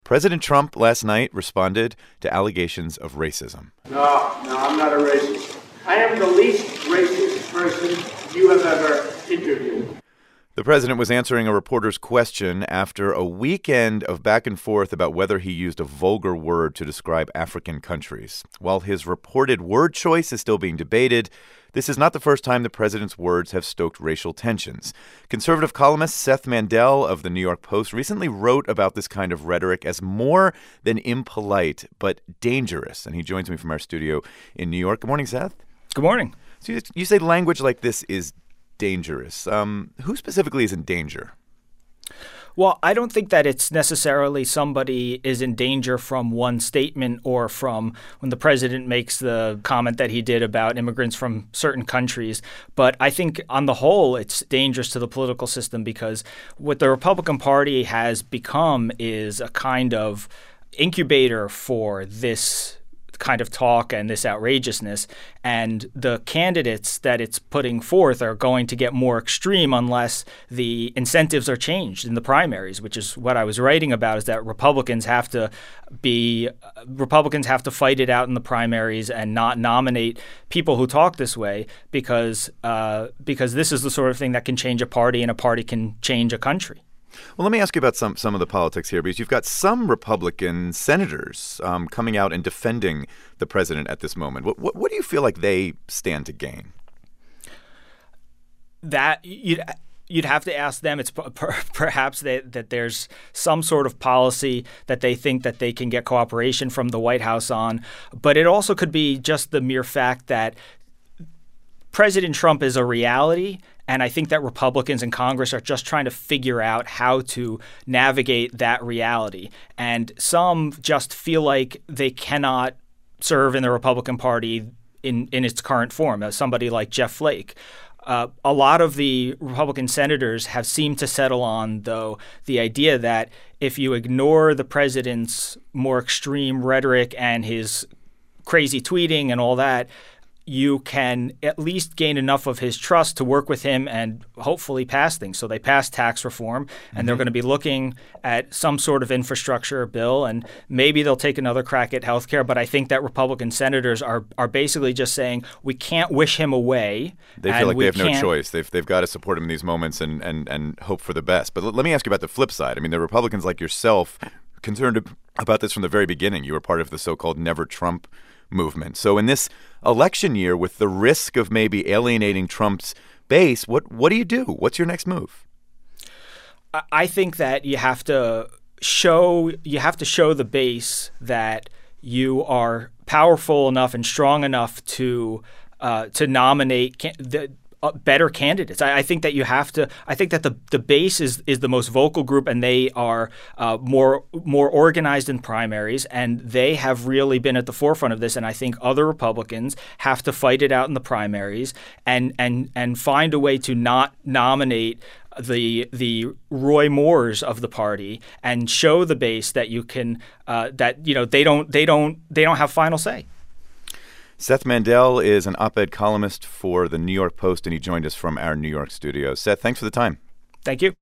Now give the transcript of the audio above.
President Trump last night responded to allegations of racism. No, I'm not a racist. I am the least racist person you have ever interviewed. The president was answering a reporter's question after a weekend of back and forth about whether he used a vulgar word to describe African countries. While his reported word choice is still being debated, this is not the first time the president's words have stoked racial tensions. Conservative columnist Seth Mandel of the New York Post recently wrote about this kind of rhetoric as more than impolite, but dangerous. And he joins me from our studio in New York. Good morning, Seth. Good morning. So you say language like this is dangerous. Who specifically is in danger? Well, I don't think that it's necessarily somebody is in danger from one statement or from when the president makes the comment that he did about immigrants from certain countries. But I think on the whole, it's dangerous to the political system because what the Republican Party has become is a kind of incubator for this kind of talk and this outrageousness. And the candidates that it's putting forth are going to get more extreme unless the incentives are changed in the primaries, which is what I was writing about, is that Republicans have to fight it out in the primaries and not nominate people who talk this way because this is the sort of thing that can change a party and a party can change a country. Well, let me ask you about some of the politics here, because you've got some Republican senators coming out and defending the president at this moment. What do you feel like they stand to gain? That you'd have to ask them. It's perhaps that there's some sort of policy that they think that they can get cooperation from the White House on. But it also could be just the mere fact that President Trump is a reality. And I think that Republicans in Congress are just trying to figure out how to navigate that reality. And some just feel like they cannot serve in the Republican Party in its current form, as somebody like Jeff Flake. A lot of the Republican senators have seemed to settle on, though, the idea that if you ignore the president's more extreme rhetoric and his crazy tweeting and all that, you can at least gain enough of his trust to work with him and hopefully pass things. So they passed tax reform, and they're going to be looking at some sort of infrastructure bill, and maybe they'll take another crack at health care. But I think that Republican senators are basically just saying we can't wish him away. They feel like they have no choice. They've got to support him in these moments and hope for the best. But let me ask you about the flip side. I mean, the Republicans like yourself concerned about this from the very beginning. You were part of the so-called Never Trump movement. So in this election year, with the risk of maybe alienating Trump's base, what do you do? What's your next move? I think that you have to show the base that you are powerful enough and strong enough to nominate better candidates. I think that you have to. I think that the base is the most vocal group, and they are more organized in primaries, and they have really been at the forefront of this. And I think other Republicans have to fight it out in the primaries and find a way to not nominate the Roy Moores of the party and show the base that you can they don't have final say. Seth Mandel is an op-ed columnist for the New York Post, and he joined us from our New York studio. Seth, thanks for the time. Thank you.